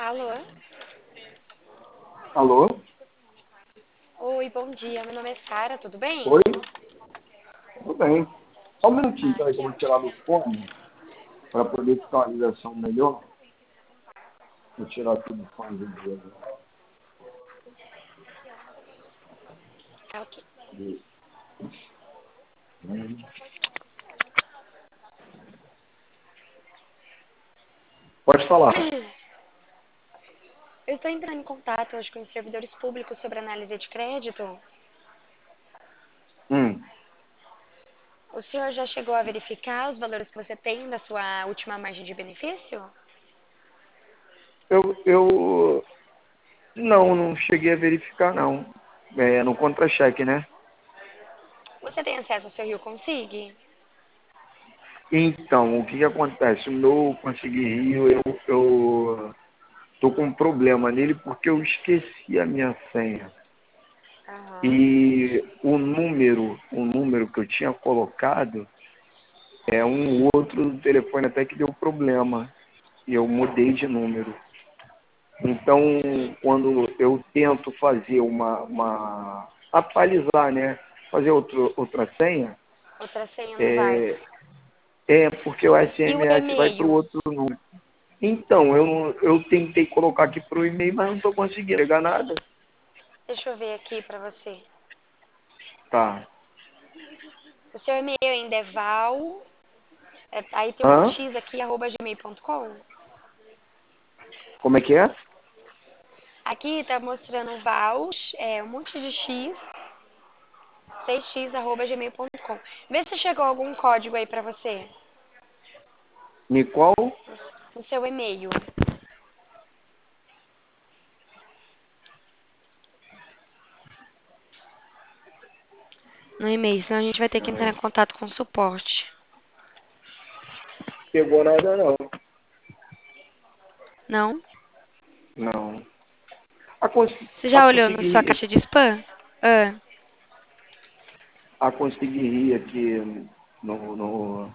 Alô? Alô? Oi, bom dia. Meu nome é Sara, tudo bem? Oi? Tudo bem. Só um minutinho, Ah, peraí, que eu que vou tirar do fone para poder ficar uma ligação melhor. Vou tirar tudo do fone do dia. ok. Pode falar. Eu estou entrando em contato hoje com os servidores públicos sobre análise de crédito. Hum. O senhor já chegou a verificar os valores que você tem da sua última margem de benefício? Eu não cheguei a verificar, não. É, no contra-cheque, né? Você tem acesso ao seu Rio Consigue? Então, o que acontece? O meu Consegui Rio, eu tô com um problema nele porque eu esqueci a minha senha. Aham. E o número que eu tinha colocado é um outro do telefone até que deu problema. E eu mudei de número. Então, quando eu tento fazer atualizar, né? Fazer outra senha, Outra senha não vai. é, é porque o E o SMS vai para o e-mail? outro número. Então, eu tentei colocar aqui para o e-mail, mas não estou conseguindo pegar nada. Deixa eu ver aqui pra você. Tá. O seu e-mail ainda é aí tem um Hã? X aqui, @gmail.com. Como é que é? Aqui tá mostrando um monte de X, 6x@gmail.com. Vê se chegou algum código aí pra você, Nicole? no seu e-mail. No e-mail, senão a gente vai ter que entrar em contato com o suporte. Pegou nada, não. Não? Não. A Você já olhou na conseguir sua rir, caixa de spam? Ah, a conseguir rir aqui no, no,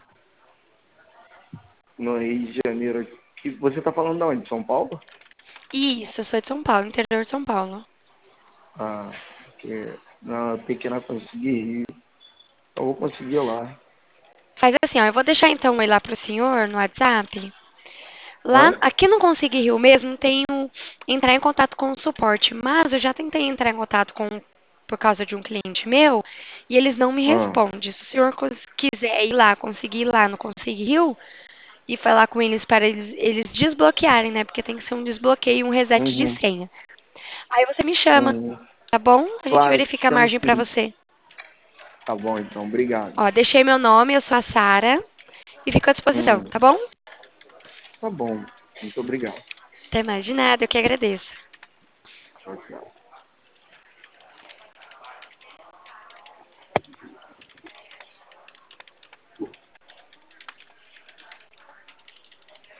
no Rio de Janeiro. Que você está falando de onde? São Paulo? isso, eu sou de São Paulo, interior de São Paulo. Ah, porque na pequena conseguir rir. Eu vou conseguir lá. Faz assim, ó, eu vou deixar então ele lá pro senhor no WhatsApp. Lá, Hã? aqui no Consegui Rio mesmo, tem entrar em contato com o suporte, mas eu já tentei entrar em contato por causa de um cliente meu e eles não me Ah. respondem. Se o senhor quiser ir lá, conseguir ir lá no Consegui Rio e falar com eles para eles desbloquearem, né? Porque tem que ser um desbloqueio e um reset de Uhum. senha. Aí você me chama, Uhum. tá bom? A gente Claro, verifica a chamo margem pra sim. você. Tá bom, então. Obrigado. Ó, deixei meu nome, eu sou a Sara e fico à disposição, Hum. tá bom? Tá bom. Muito obrigado. Até mais de nada, eu que agradeço. Tchau, tchau.